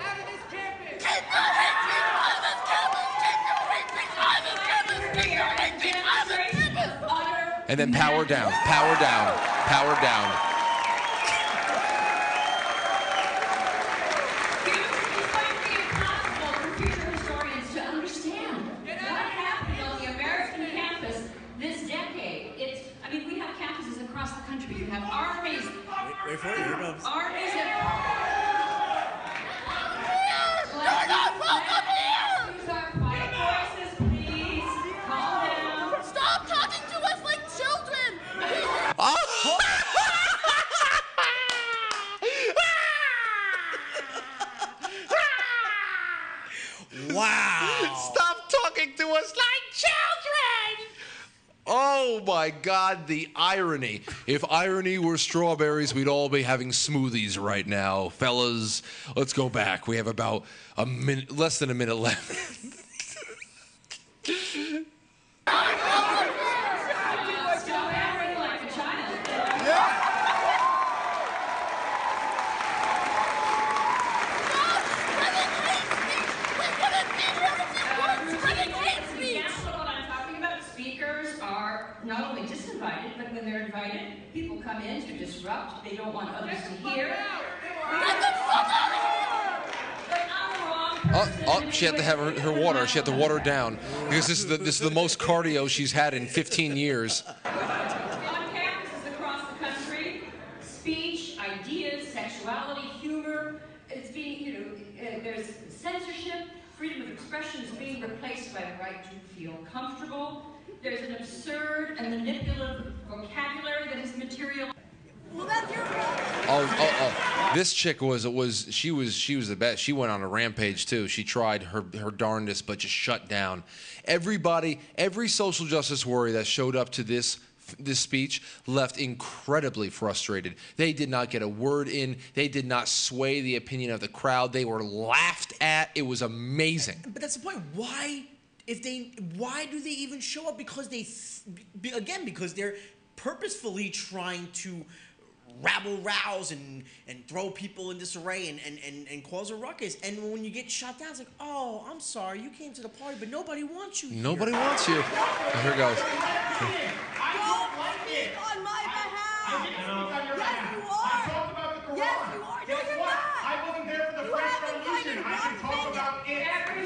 And then power down. Wait for it. Here it comes. Armies of... Voices, please. Calm down. Stop talking to us like children! Wow. Stop talking to us like children! Oh my God, the irony. If irony were strawberries, we'd all be having smoothies right now. Fellas, let's go back. We have about a minute, less than a minute left. Not only disinvited, but when they're invited, people come in to disrupt. They don't want others to hear. Get the fuck out of here! But I'm the wrong person. She had to have her water. She had to water down because this is the most cardio she's had in 15 years. On campuses across the country, speech, ideas, sexuality, humor, it's being, there's censorship, freedom of expression is being replaced by the right to feel comfortable. There's an absurd and manipulative vocabulary that is material. Well, that's your problem. Oh. This chick was the best. She went on a rampage too. She tried her darndest, but just shut down. Every social justice warrior that showed up to this speech left incredibly frustrated. They did not get a word in. They did not sway the opinion of the crowd. They were laughed at. It was amazing. But that's the point. Why do they even show up? Because because they're purposefully trying to rabble-rouse and throw people in disarray and cause a ruckus. And when you get shot down, it's like, oh, I'm sorry, you came to the party, but nobody wants you here. Nobody wants you. Oh, here it goes. I don't like it. On my behalf. Yes, you are. Yes, you are. No, you're not. I wasn't there for the French Revolution. I can talk about it.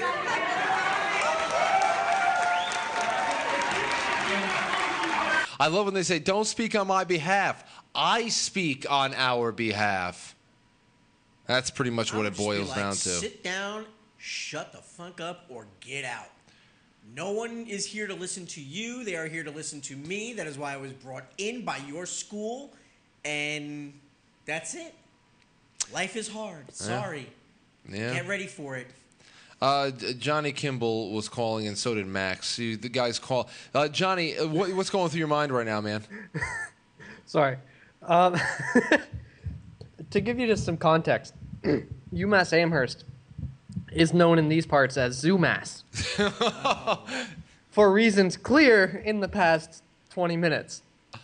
I love when they say, don't speak on my behalf. I speak on our behalf. That's pretty much what it boils down to. Sit down, shut the fuck up, or get out. No one is here to listen to you. They are here to listen to me. That is why I was brought in by your school. And that's it. Life is hard. Sorry. Yeah. Get ready for it. Johnny Kimball was calling, and so did Max. The guys call. Johnny, what's going through your mind right now, man? Sorry. To give you just some context, UMass Amherst is known in these parts as Zoomass. For reasons clear in the past 20 minutes.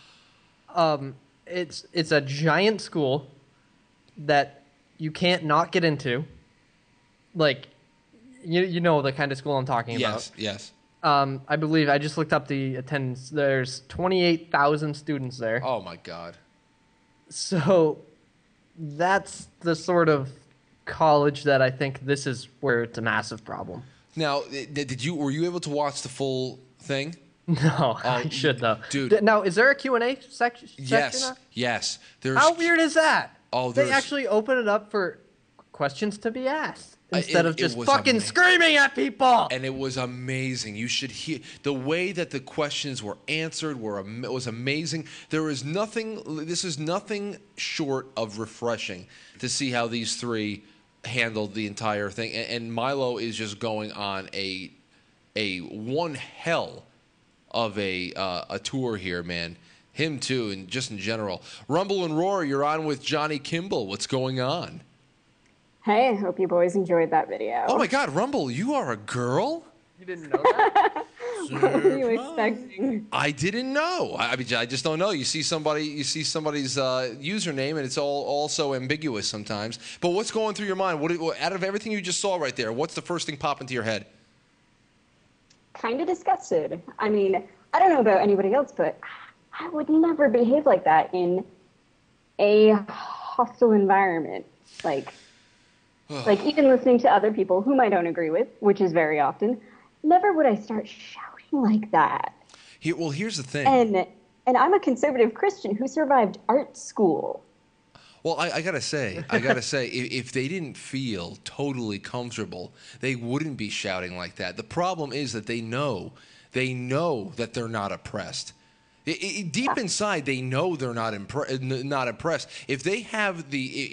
It's a giant school that you can't not get into. Like, you know the kind of school I'm talking about. Yes. I believe I just looked up the attendance. There's 28,000 students there. Oh my God. So that's the sort of college that I think this is where it's a massive problem. Now, were you able to watch the full thing? No, I should though. Dude. Now, is there a Q&A section? Yes, yes. How weird is that? Oh, they actually open it up for questions to be asked instead of just fucking screaming at people. And it was amazing. You should hear the way that the questions were answered was amazing. There is nothing. This is nothing short of refreshing to see how these three handled the entire thing. And Milo is just going on a one hell of a tour here, man. Him too, and just in general. Rumble and Roar, you're on with Johnny Kimball. What's going on? Hey, I hope you boys enjoyed that video. Oh my God, Rumble, you are a girl? You didn't know that? What were you expecting? I didn't know. I mean, I just don't know. You see somebody's username, and it's all so ambiguous sometimes. But what's going through your mind? Out of everything you just saw right there, what's the first thing pop into your head? Kind of disgusted. I mean, I don't know about anybody else, but I would never behave like that in a hostile environment. Like even listening to other people whom I don't agree with, which is very often, never would I start shouting like that. Here's the thing. And I'm a conservative Christian who survived art school. Well, I gotta say, if they didn't feel totally comfortable, they wouldn't be shouting like that. The problem is that they know that they're not oppressed. Deep inside, they know they're not impressed. If they have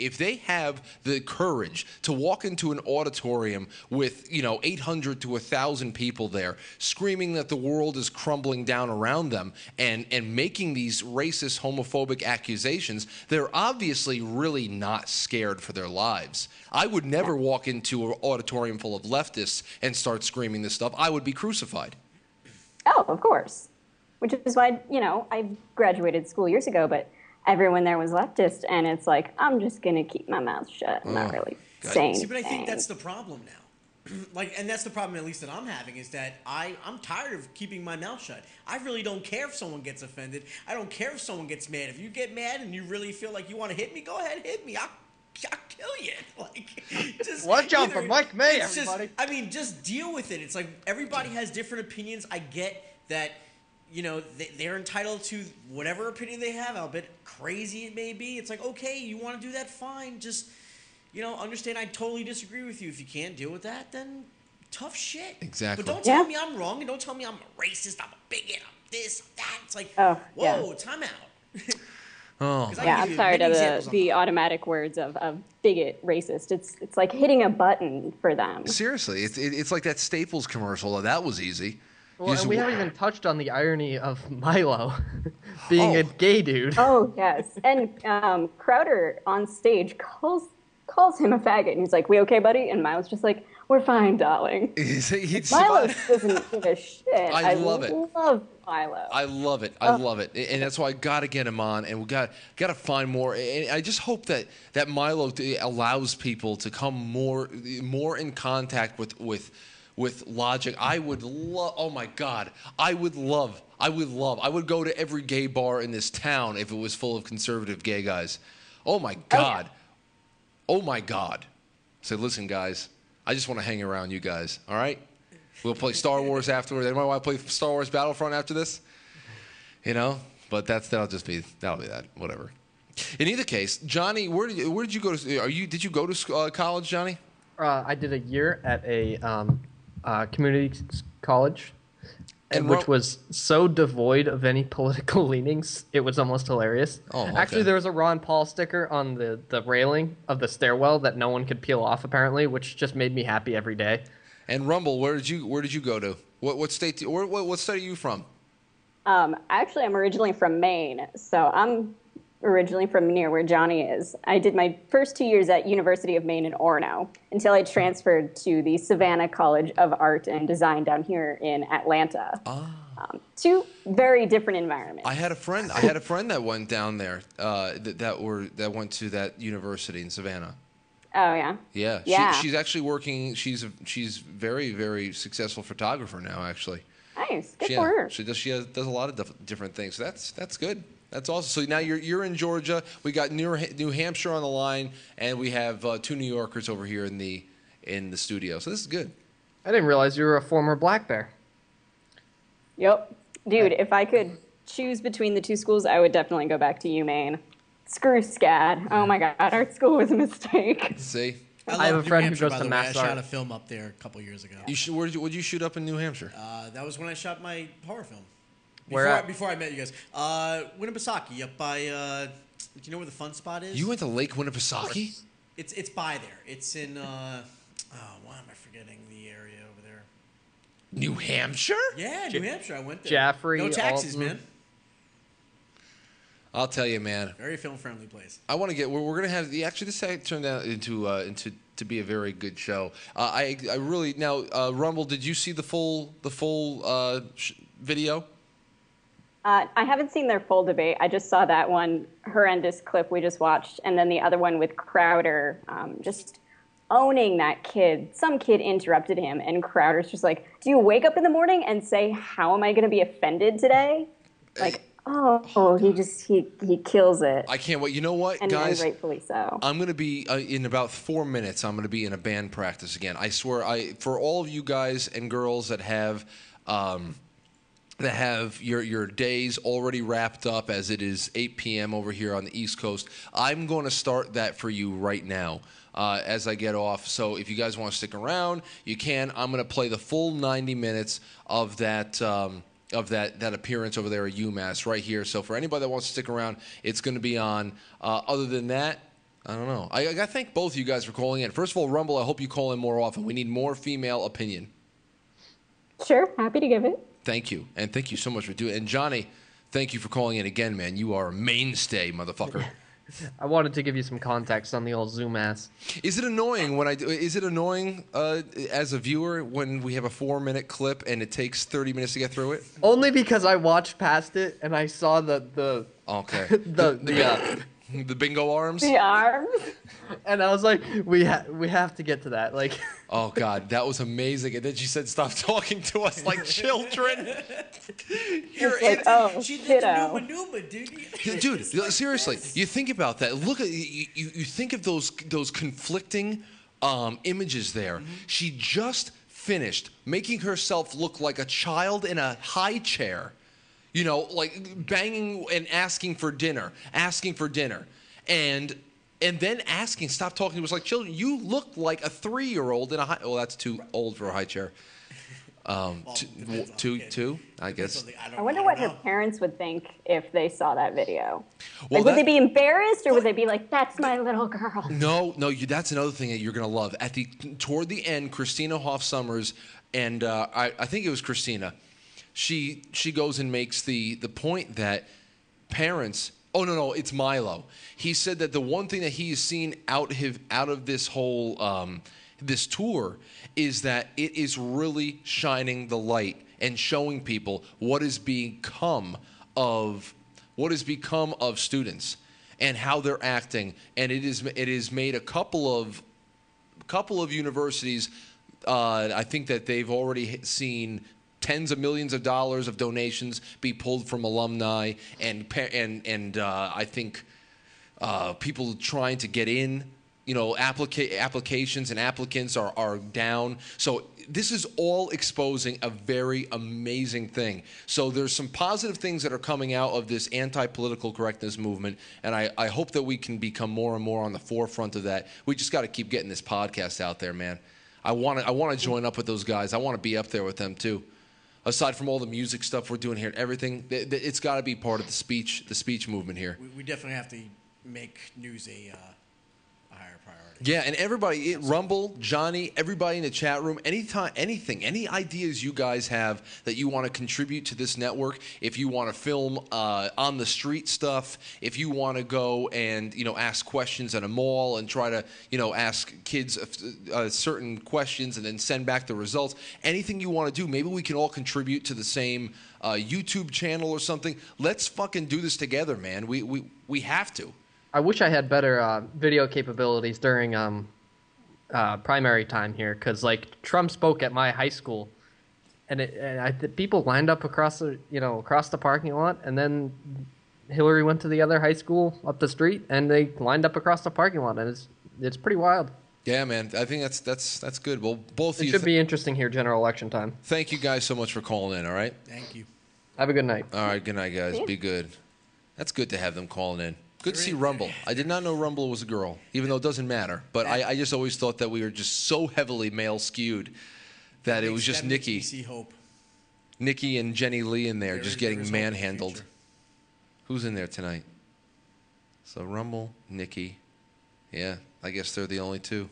the courage to walk into an auditorium with 800 to 1,000 people there, screaming that the world is crumbling down around them, and making these racist, homophobic accusations, they're obviously really not scared for their lives. I would never walk into an auditorium full of leftists and start screaming this stuff. I would be crucified. Oh, of course. Which is why, I graduated school years ago, but everyone there was leftist, and it's like, I'm just going to keep my mouth shut. I'm not really saying See, but I think that's the problem now. And that's the problem, at least that I'm having, is that I'm tired of keeping my mouth shut. I really don't care if someone gets offended. I don't care if someone gets mad. If you get mad and you really feel like you want to hit me, go ahead, hit me. I'll kill you. Just watch out for Mike May, everybody. Just deal with it. It's like everybody has different opinions. I get that. They're entitled to whatever opinion they have, albeit crazy it may be. It's like, okay, you want to do that, fine. Just, understand I totally disagree with you. If you can't deal with that, then tough shit. Exactly. But don't tell me I'm wrong, and don't tell me I'm a racist, I'm a bigot, I'm this, I'm that. It's like, whoa, time out. I'm tired of the automatic words of bigot, racist. It's like hitting a button for them. Seriously, it's like that Staples commercial. That was easy. Well, and we haven't even touched on the irony of Milo being a gay dude. Oh, yes. And Crowder on stage calls him a faggot. And he's like, we okay, buddy? And Milo's just like, we're fine, darling. Milo doesn't give a shit. I love it. Love Milo. I love it. I love it. And that's why I got to get him on. And we got to find more. And I just hope that Milo allows people to come more in contact with logic. I would love. Oh my God. I would go to every gay bar in this town if it was full of conservative gay guys. Oh my God. Oh my God. Say, listen, guys. I just want to hang around you guys. All right. We'll play Star Wars afterwards. Anyone want to play Star Wars Battlefront after this? But that'll be that. Whatever. In either case, Johnny, where did you go to? Did you go to college, Johnny? I did a year at a community college, which was so devoid of any political leanings, it was almost hilarious. Oh, okay. Actually, there was a Ron Paul sticker on the railing of the stairwell that no one could peel off, apparently, which just made me happy every day. And Rumble, where did you go to? What state? What state are you from? Actually, I'm originally from Maine, so I'm originally from near where Johnny is. I did my first 2 years at University of Maine in Orono until I transferred to the Savannah College of Art and Design down here in Atlanta. Two very different environments. I had a friend that went down there that went to that university in Savannah. Oh yeah. Yeah. She's actually working. She's very, very successful photographer now. Actually. Nice. Good for her. She does a lot of different things. So that's good. That's awesome. So now you're in Georgia. We got New Hampshire on the line, and we have 2 New Yorkers over here in the studio. So this is good. I didn't realize you were a former Black Bear. Yep. Dude, if I could choose between the 2 schools, I would definitely go back to UMaine. Screw SCAD. Oh my God, our school was a mistake. See? I have a friend who goes to I Mass shot Art. a film up there a couple years ago. Where'd you shoot up in New Hampshire? That was when I shot my horror film. Before I met you guys. Winnipesaukee, up by, do you know where the fun spot is? You went to Lake Winnipesaukee? It's by there. It's in, why am I forgetting the area over there? New Hampshire? Yeah, New Hampshire. I went there. Jaffrey, No taxes, Alton. man. I'll tell you, man. Very film-friendly place. I want to get. We're gonna have the. Actually, this turned out into to be a very good show. I really now Rumble. Did you see the full video? I haven't seen their full debate. I just saw that one horrendous clip we just watched, and then the other one with Crowder just owning that kid. Some kid interrupted him, and Crowder's just like, "Do you wake up in the morning and say, how am I going to be offended today?" Like, oh, he kills it. I can't wait. You know what, and guys? rightfully so. I'm going to be in about 4 minutes. I'm going to be in a band practice again. I swear. For all of you guys and girls that have your days already wrapped up, as it is 8 p.m. over here on the East Coast, I'm going to start that for you right now as I get off. So if you guys want to stick around, you can. I'm going to play the full 90 minutes of that appearance over there at UMass right here. So for anybody that wants to stick around, it's going to be on. Other than that, I don't know. I got to thank both of you guys for calling in. First of all, Rumble, I hope you call in more often. We need more female opinion. Sure, happy to give it. Thank you. And thank you so much for doing it. And Johnny, thank you for calling in again, man. You are a mainstay, motherfucker. I wanted to give you some context on the old Zoom ass. Is it annoying when Is it annoying as a viewer when we have a 4-minute clip and it takes 30 minutes to get through it? Only because I watched past it and I saw the okay the bingo arms. The arms. And I was like, we have to get to that. Like, oh God, that was amazing. And then she said, "Stop talking to us like children." You're like, oh, She did kiddo. the Numa, dude. Dude, seriously, you think about that. Look at you think of those conflicting images there. Mm-hmm. She just finished making herself look like a child in a high chair. You know, like banging and asking for dinner, and then asking, "Stop talking." It was like, children, you look like a 3-year-old in a high. Well, that's too old for a high chair. Two, I guess. I wonder what her parents would think if they saw that video. Well, Like, would they be embarrassed, or would they be like, "That's my little girl"? No, that's another thing that you're gonna love. Toward the end, Christina Hoff Sommers and I think it was Christina. She goes and makes the point that parents. Oh no, it's Milo. He said that the one thing that he's seen out of this whole this tour is that it is really shining the light and showing people what has become of students and how they're acting, and it is made a couple of universities. I think that they've already seen tens of millions of dollars of donations be pulled from alumni, and I think people trying to get in. You know, applications and applicants are down. So this is all exposing a very amazing thing. So there's some positive things that are coming out of this anti-political correctness movement, and I hope that we can become more and more on the forefront of that. We just got to keep getting this podcast out there, man. I want to join up with those guys. I want to be up there with them too. Aside from all the music stuff we're doing here and everything, it's got to be part of the speech movement here. We definitely have to make news a higher priority. Yeah, and everybody, Rumble, Johnny, everybody in the chat room, anytime, anything, any ideas you guys have that you want to contribute to this network, if you want to film on the street stuff, if you want to go and, ask questions at a mall and try to, ask kids certain questions and then send back the results, anything you want to do, maybe we can all contribute to the same YouTube channel or something. Let's fucking do this together, man. We have to. I wish I had better video capabilities during primary time here, because like Trump spoke at my high school, and people lined up across the parking lot, and then Hillary went to the other high school up the street, and they lined up across the parking lot, and it's pretty wild. Yeah, man. I think that's good. Well, both of you. It should be interesting here, general election time. Thank you guys so much for calling in. All right. Thank you. Have a good night. All right. Good night, guys. Be good. That's good to have them calling in. Good to see Rumble. I did not know Rumble was a girl, even though it doesn't matter. But I just always thought that we were just so heavily male skewed that it was just Nikki. See hope. Nikki and Jenny Lee in there just getting manhandled. Who's in there tonight? So Rumble, Nikki. Yeah, I guess they're the only two.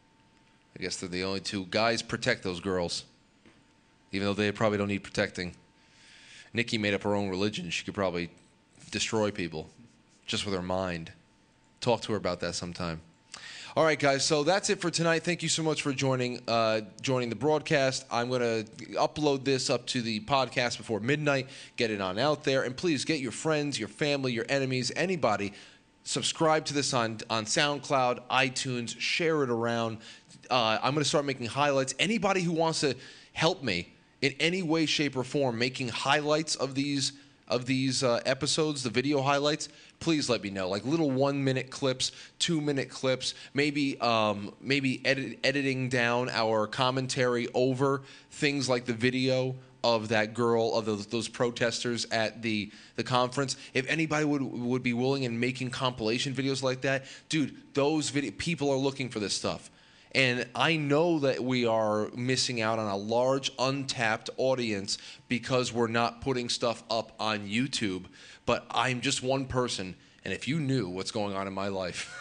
Guys, protect those girls. Even though they probably don't need protecting. Nikki made up her own religion. She could probably destroy people just with her mind. Talk to her about that sometime. All right, guys, so that's it for tonight. Thank you so much for joining the broadcast. I'm going to upload this up to the podcast before midnight, get it on out there, and please get your friends, your family, your enemies, anybody, subscribe to this on SoundCloud, iTunes, share it around. I'm going to start making highlights. Anybody who wants to help me in any way, shape, or form making highlights of these episodes, the video highlights, please let me know. Like little 1-minute clips, 2-minute clips, maybe editing down our commentary over things like the video of that girl, of those protesters at the conference. If anybody would be willing in making compilation videos like that, dude, people are looking for this stuff. And I know that we are missing out on a large untapped audience because we're not putting stuff up on YouTube. But I'm just one person, and if you knew what's going on in my life,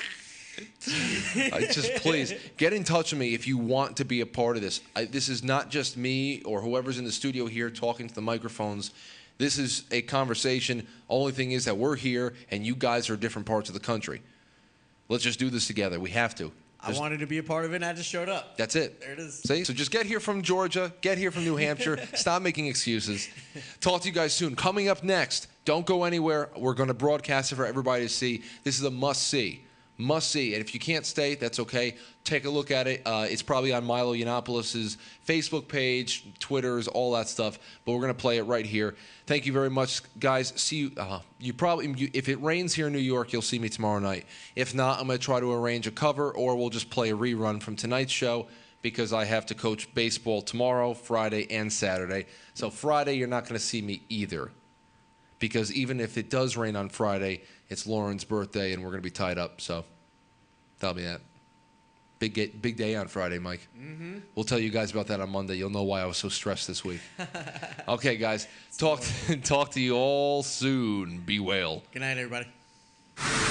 please get in touch with me if you want to be a part of this. This is not just me or whoever's in the studio here talking to the microphones. This is a conversation. Only thing is that we're here, and you guys are different parts of the country. Let's just do this together. We have to. I wanted to be a part of it, and I just showed up. That's it. There it is. See? So just get here from Georgia. Get here from New Hampshire. Stop making excuses. Talk to you guys soon. Coming up next, don't go anywhere. We're going to broadcast it for everybody to see. This is a must-see. Must-see. And if you can't stay, that's okay. Take a look at it. It's probably on Milo Yiannopoulos' Facebook page, Twitters, all that stuff. But we're going to play it right here. Thank you very much, guys. See you. If it rains here in New York, you'll see me tomorrow night. If not, I'm going to try to arrange a cover, or we'll just play a rerun from tonight's show because I have to coach baseball tomorrow, Friday, and Saturday. So Friday, you're not going to see me either, because even if it does rain on Friday, it's Lauren's birthday, and we're going to be tied up. So that'll be that. Big day on Friday, Mike. Mm-hmm. We'll tell you guys about that on Monday. You'll know why I was so stressed this week. Okay, guys. Talk to you all soon. Be well. Good night, everybody.